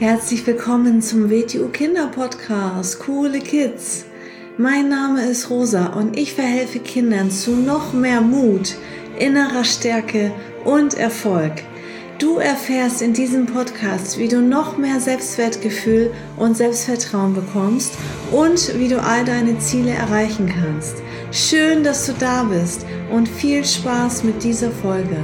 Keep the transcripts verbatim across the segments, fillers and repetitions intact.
Herzlich willkommen zum W T U Kinder Podcast, Coole Kids. Mein Name ist Rosa und ich verhelfe Kindern zu noch mehr Mut, innerer Stärke und Erfolg. Du erfährst in diesem Podcast, wie du noch mehr Selbstwertgefühl und Selbstvertrauen bekommst und wie du all deine Ziele erreichen kannst. Schön, dass du da bist und viel Spaß mit dieser Folge.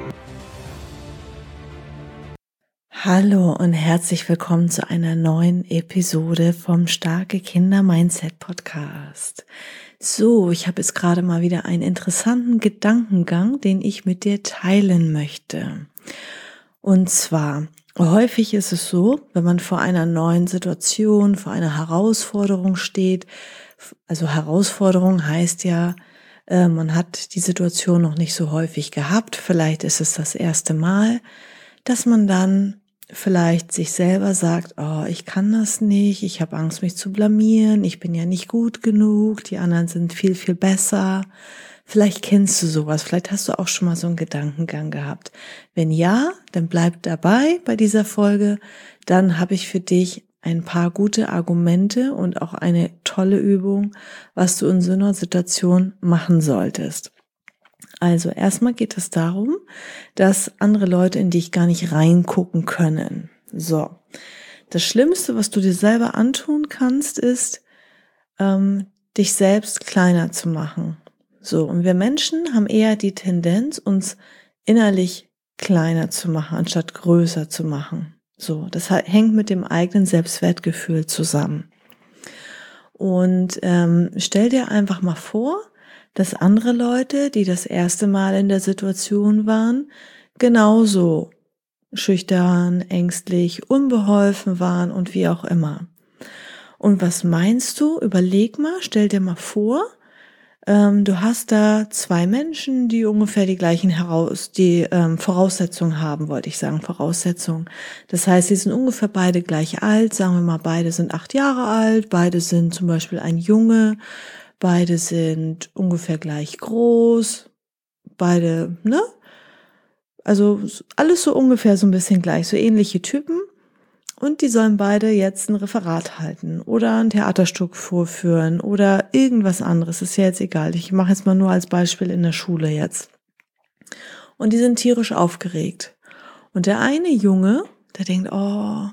Hallo und herzlich willkommen zu einer neuen Episode vom Starke Kinder Mindset Podcast. So, ich habe jetzt gerade mal wieder einen interessanten Gedankengang, den ich mit dir teilen möchte. Und zwar, häufig ist es so, wenn man vor einer neuen Situation, vor einer Herausforderung steht, also Herausforderung heißt ja, äh, man hat die Situation noch nicht so häufig gehabt, vielleicht ist es das erste Mal, dass man dann vielleicht sich selber sagt, oh, ich kann das nicht, ich habe Angst, mich zu blamieren, ich bin ja nicht gut genug, die anderen sind viel, viel besser. Vielleicht kennst du sowas, vielleicht hast du auch schon mal so einen Gedankengang gehabt. Wenn ja, dann bleib dabei bei dieser Folge, dann habe ich für dich ein paar gute Argumente und auch eine tolle Übung, was du in so einer Situation machen solltest. Also erstmal geht es darum, dass andere Leute in dich gar nicht reingucken können. So, das Schlimmste, was du dir selber antun kannst, ist, ähm, dich selbst kleiner zu machen. So, und wir Menschen haben eher die Tendenz, uns innerlich kleiner zu machen, anstatt größer zu machen. So, das hängt mit dem eigenen Selbstwertgefühl zusammen. Und ähm, stell dir einfach mal vor, dass andere Leute, die das erste Mal in der Situation waren, genauso schüchtern, ängstlich, unbeholfen waren und wie auch immer. Und was meinst du? Überleg mal, stell dir mal vor, ähm, du hast da zwei Menschen, die ungefähr die gleichen heraus, die ähm, Voraussetzungen haben, wollte ich sagen, Voraussetzungen. Das heißt, sie sind ungefähr beide gleich alt, sagen wir mal, beide sind acht Jahre alt, beide sind zum Beispiel ein Junge, beide sind ungefähr gleich groß, beide, ne? Also alles so ungefähr so ein bisschen gleich, so ähnliche Typen. Und die sollen beide jetzt ein Referat halten oder ein Theaterstück vorführen oder irgendwas anderes. Ist ja jetzt egal. Ich mache jetzt mal nur als Beispiel in der Schule jetzt. Und die sind tierisch aufgeregt. Und der eine Junge, der denkt, oh,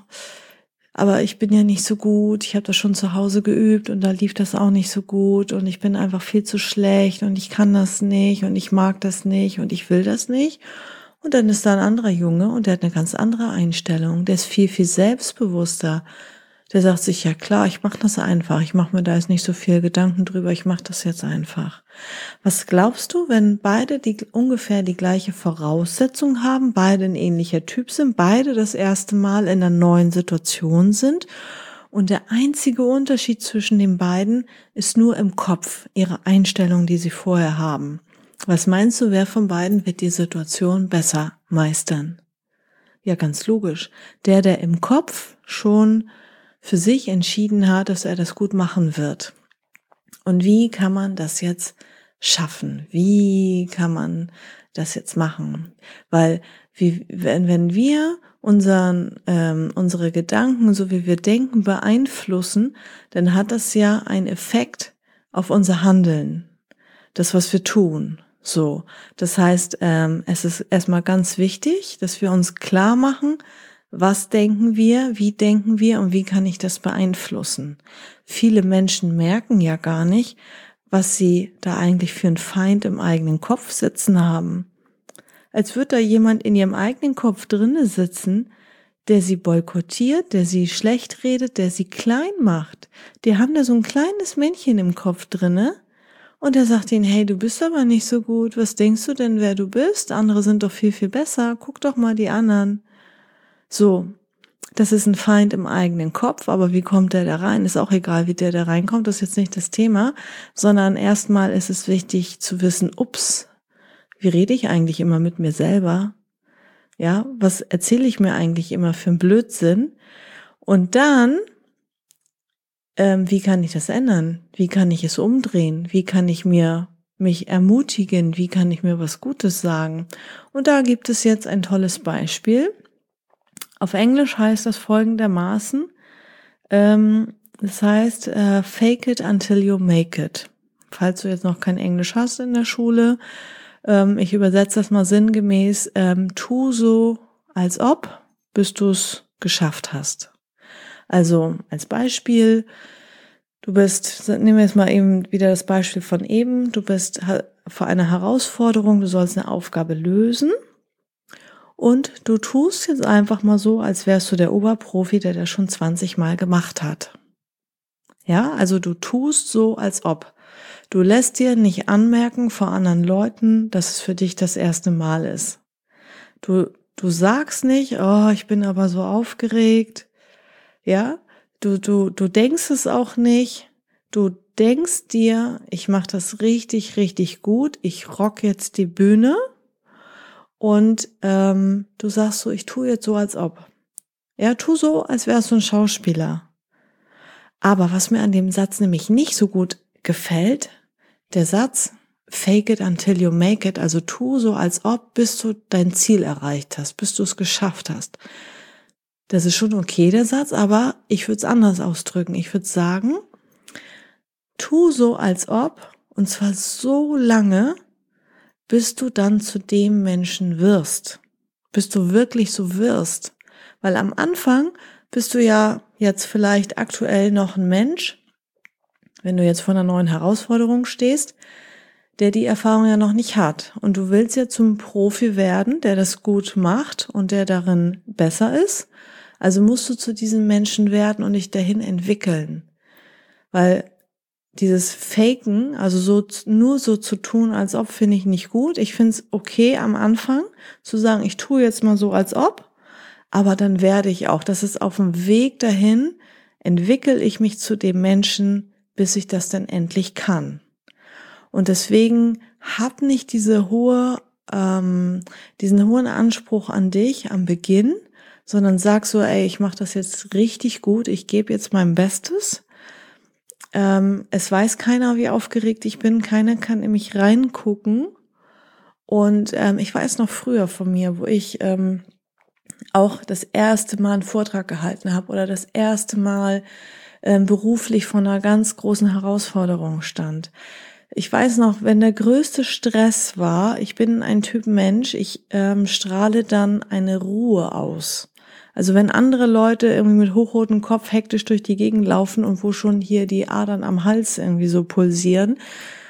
aber ich bin ja nicht so gut, ich habe das schon zu Hause geübt und da lief das auch nicht so gut und ich bin einfach viel zu schlecht und ich kann das nicht und ich mag das nicht und ich will das nicht. Und dann ist da ein anderer Junge und der hat eine ganz andere Einstellung, der ist viel, viel selbstbewusster. Der sagt sich, ja klar, ich mache das einfach, ich mache mir da jetzt nicht so viel Gedanken drüber, ich mache das jetzt einfach. Was glaubst du, wenn beide die ungefähr die gleiche Voraussetzung haben, beide ein ähnlicher Typ sind, beide das erste Mal in einer neuen Situation sind und der einzige Unterschied zwischen den beiden ist nur im Kopf, ihre Einstellung, die sie vorher haben. Was meinst du, wer von beiden wird die Situation besser meistern? Ja, ganz logisch. Der, der im Kopf schon für sich entschieden hat, dass er das gut machen wird. Und wie kann man das jetzt schaffen? Wie kann man das jetzt machen? Weil wie, wenn, wenn wir unseren, ähm, unsere Gedanken, so wie wir denken, beeinflussen, dann hat das ja einen Effekt auf unser Handeln. Das, was wir tun. So, das heißt, ähm, es ist erstmal ganz wichtig, dass wir uns klar machen, was denken wir, wie denken wir und wie kann ich das beeinflussen. Viele Menschen merken ja gar nicht, was sie da eigentlich für einen Feind im eigenen Kopf sitzen haben. Als würde da jemand in ihrem eigenen Kopf drinne sitzen, der sie boykottiert, der sie schlecht redet, der sie klein macht. Die haben da so ein kleines Männchen im Kopf drinne. Und er sagt ihnen, hey, du bist aber nicht so gut, was denkst du denn, wer du bist? Andere sind doch viel, viel besser, guck doch mal die anderen. So, das ist ein Feind im eigenen Kopf, aber wie kommt der da rein? Ist auch egal, wie der da reinkommt, das ist jetzt nicht das Thema, sondern erstmal ist es wichtig zu wissen, ups, wie rede ich eigentlich immer mit mir selber? Ja, was erzähle ich mir eigentlich immer für einen Blödsinn? Und dann Ähm, wie kann ich das ändern? Wie kann ich es umdrehen? Wie kann ich mir mich ermutigen? Wie kann ich mir was Gutes sagen? Und da gibt es jetzt ein tolles Beispiel. Auf Englisch heißt das folgendermaßen, ähm, das heißt, äh, fake it until you make it. Falls du jetzt noch kein Englisch hast in der Schule, ähm, ich übersetze das mal sinngemäß, ähm, tu so, als ob, bis du es geschafft hast. Also als Beispiel, du bist, nehmen wir jetzt mal eben wieder das Beispiel von eben, du bist vor einer Herausforderung, du sollst eine Aufgabe lösen und du tust jetzt einfach mal so, als wärst du der Oberprofi, der das schon zwanzig Mal gemacht hat. Ja, also du tust so, als ob. Du lässt dir nicht anmerken vor anderen Leuten, dass es für dich das erste Mal ist. Du, du sagst nicht, oh, ich bin aber so aufgeregt. Ja, du, du, du denkst es auch nicht. Du denkst dir, ich mache das richtig, richtig gut. Ich rock jetzt die Bühne. Und ähm, du sagst so, ich tue jetzt so, als ob. Ja, tu so, als wärst du ein Schauspieler. Aber was mir an dem Satz nämlich nicht so gut gefällt, der Satz, fake it until you make it, also tu so, als ob, bis du dein Ziel erreicht hast, bis du es geschafft hast. Das ist schon okay, der Satz, aber ich würde es anders ausdrücken. Ich würde sagen, tu so, als ob, und zwar so lange, bis du dann zu dem Menschen wirst, bis du wirklich so wirst. Weil am Anfang bist du ja jetzt vielleicht aktuell noch ein Mensch, wenn du jetzt vor einer neuen Herausforderung stehst, der die Erfahrung ja noch nicht hat. Und du willst ja zum Profi werden, der das gut macht und der darin besser ist. Also musst du zu diesem Menschen werden und dich dahin entwickeln. Weil dieses Faken, also so nur so zu tun, als ob, finde ich nicht gut. Ich finde es okay am Anfang zu sagen, ich tue jetzt mal so, als ob, aber dann werde ich auch. Das ist auf dem Weg dahin, entwickle ich mich zu dem Menschen, bis ich das dann endlich kann. Und deswegen hab nicht diese hohe, ähm, diesen hohen Anspruch an dich am Beginn, sondern sag so, ey, ich mache das jetzt richtig gut, ich gebe jetzt mein Bestes. Ähm, es weiß keiner, wie aufgeregt ich bin, keiner kann in mich reingucken. Und ähm, ich weiß noch früher von mir, wo ich ähm, auch das erste Mal einen Vortrag gehalten habe oder das erste Mal ähm, beruflich vor einer ganz großen Herausforderung stand. Ich weiß noch, wenn der größte Stress war, ich bin ein Typ Mensch, ich ähm, strahle dann eine Ruhe aus. Also wenn andere Leute irgendwie mit hochrotem Kopf hektisch durch die Gegend laufen und wo schon hier die Adern am Hals irgendwie so pulsieren,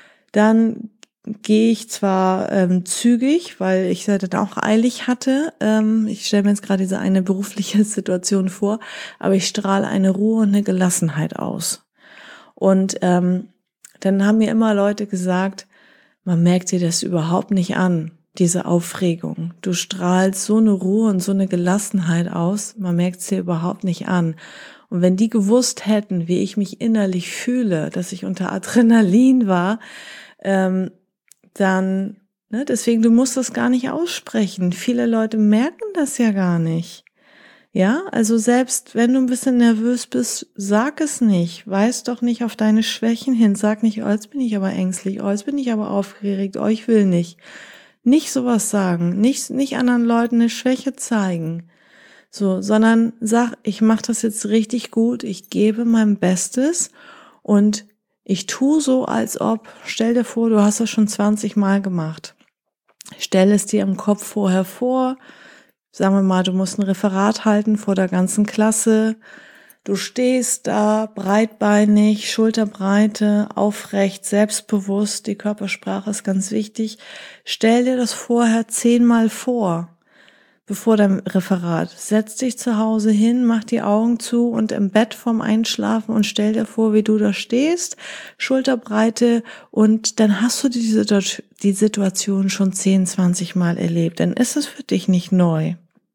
dann gehe ich zwar ähm, zügig, weil ich es dann auch eilig hatte. Ähm, ich stelle mir jetzt gerade diese eine berufliche Situation vor, aber ich strahle eine Ruhe und eine Gelassenheit aus. Und ähm, dann haben mir immer Leute gesagt, man merkt dir das überhaupt nicht an, diese Aufregung. Du strahlst so eine Ruhe und so eine Gelassenheit aus, man merkt es dir überhaupt nicht an. Und wenn die gewusst hätten, wie ich mich innerlich fühle, dass ich unter Adrenalin war, ähm, dann, ne, deswegen, du musst das gar nicht aussprechen. Viele Leute merken das ja gar nicht. Ja, also selbst wenn du ein bisschen nervös bist, sag es nicht. Weis doch nicht auf deine Schwächen hin. Sag nicht, oh, jetzt bin ich aber ängstlich, oh, jetzt bin ich aber aufgeregt, oh, ich will nicht. Nicht sowas sagen, nicht, nicht anderen Leuten eine Schwäche zeigen. So, sondern sag, ich mache das jetzt richtig gut, ich gebe mein Bestes und ich tue so, als ob, stell dir vor, du hast das schon zwanzig Mal gemacht. Stell es dir im Kopf vorher vor. Sagen wir mal, du musst ein Referat halten vor der ganzen Klasse. Du stehst da breitbeinig, Schulterbreite, aufrecht, selbstbewusst. Die Körpersprache ist ganz wichtig. Stell dir das vorher zehnmal vor, bevor dein Referat. Setz dich zu Hause hin, mach die Augen zu und im Bett vorm Einschlafen und stell dir vor, wie du da stehst, Schulterbreite, und dann hast du die, die Situation schon zehn, zwanzig Mal erlebt. Dann ist es für dich nicht neu.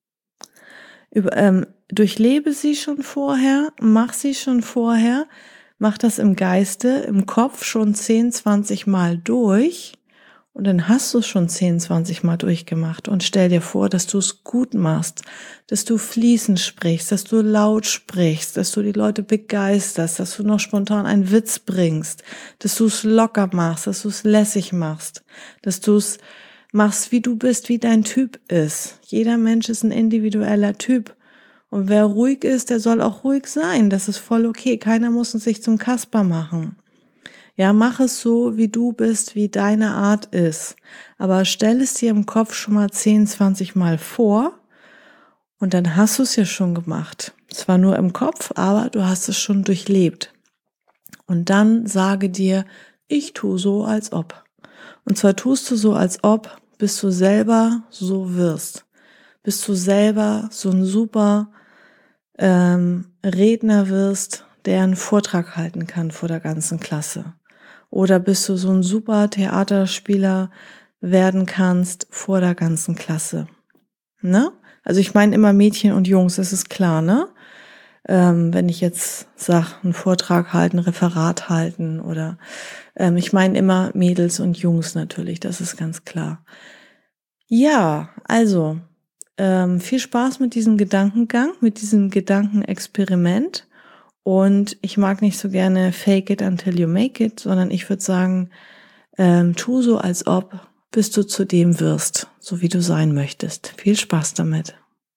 Über, ähm, durchlebe sie schon vorher, mach sie schon vorher, mach das im Geiste, im Kopf schon zehn, zwanzig Mal durch. Und dann hast du es schon zehn, zwanzig Mal durchgemacht und stell dir vor, dass du es gut machst, dass du fließend sprichst, dass du laut sprichst, dass du die Leute begeisterst, dass du noch spontan einen Witz bringst, dass du es locker machst, dass du es lässig machst, dass du es machst, wie du bist, wie dein Typ ist. Jeder Mensch ist ein individueller Typ Und wer ruhig ist, der soll auch ruhig sein. Das ist voll okay. Keiner muss sich zum Kasper machen. Ja, mach es so, wie du bist, wie deine Art ist. Aber stell es dir im Kopf schon mal zehn, zwanzig Mal vor und dann hast du es ja schon gemacht. Zwar nur im Kopf, aber du hast es schon durchlebt. Und dann sage dir, ich tue so, als ob. Und zwar tust du so, als ob, bis du selber so wirst. Bis du selber so ein super ähm, Redner wirst, der einen Vortrag halten kann vor der ganzen Klasse. Oder bis du so ein super Theaterspieler werden kannst vor der ganzen Klasse. Ne? Also ich meine immer Mädchen und Jungs, das ist klar, ne? Ähm, wenn ich jetzt sage, einen Vortrag halten, ein Referat halten oder ähm, ich meine immer Mädels und Jungs natürlich, das ist ganz klar. Ja, also ähm, viel Spaß mit diesem Gedankengang, mit diesem Gedankenexperiment. Und ich mag nicht so gerne fake it until you make it, sondern ich würde sagen, ähm, tu so, als ob, bis du zu dem wirst, so wie du sein möchtest. Viel Spaß damit.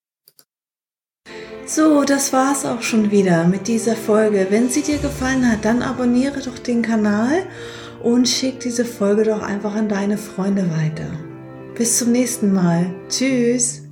So, das war's auch schon wieder mit dieser Folge. Wenn sie dir gefallen hat, dann abonniere doch den Kanal und schick diese Folge doch einfach an deine Freunde weiter. Bis zum nächsten Mal. Tschüss.